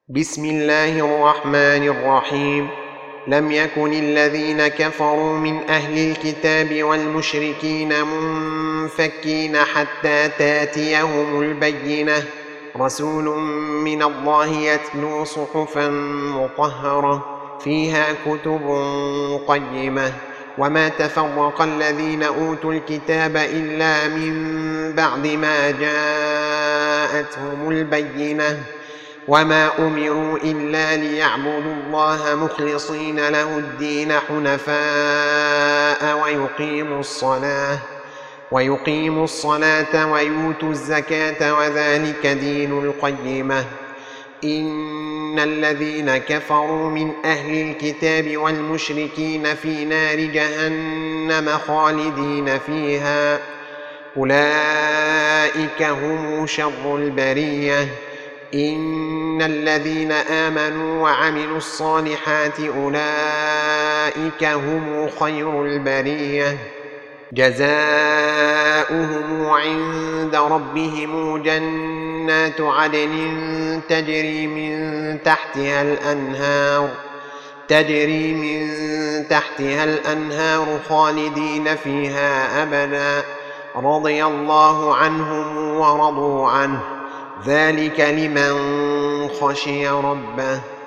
بسم الله الرحمن الرحيم. لم يكن الذين كفروا من أهل الكتاب والمشركين منفكين حتى تاتيهم البينة، رسول من الله يتلو صحفا مطهرة فيها كتب قيمة. وما تفرق الذين أوتوا الكتاب إلا من بعد ما جاءتهم البينة، وما أمروا إلا ليعبدوا الله مخلصين له الدين حنفاء ويقيموا الصلاة ويؤتوا الزكاة وذلك دين القيمة. إن الذين كفروا من أهل الكتاب والمشركين في نار جهنم خالدين فيها، أولئك هم شر البرية. إن الذين آمنوا وعملوا الصالحات أولئك هم خير البرية، جزاؤهم عند ربهم جنات عدن تجري من تحتها الأنهار خالدين فيها أبدا، رضي الله عنهم ورضوا عنه، ذلك لمن خشي ربه.